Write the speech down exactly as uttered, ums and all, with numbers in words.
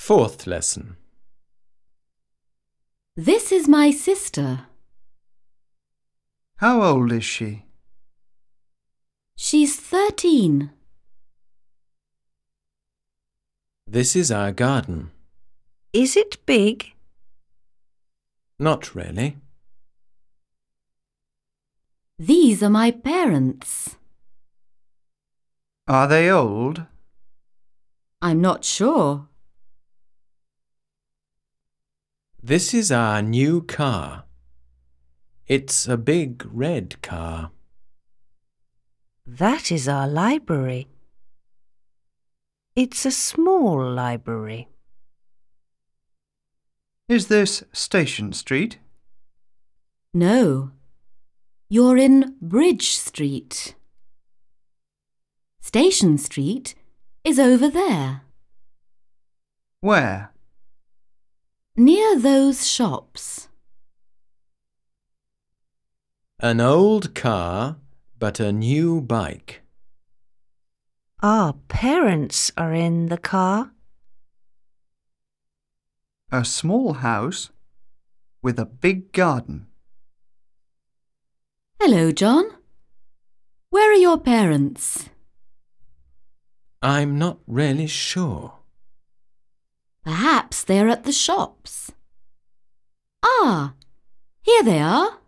Fourth lesson. This is my sister. How old is she? She's thirteen. This is our garden. Is it big? Not really. These are my parents. Are they old? I'm not sure. This is our new car. It's a big red car. That is our library. It's a small library. Is this Station Street? No, you're in Bridge Street. Station Street is over there, Where? near those shops. An old car, but a new bike. Our parents are in the car. A small house with a big garden. Hello, John. Where are your parents? I'm not really sure. Perhaps they're at the shops. Ah, here they are.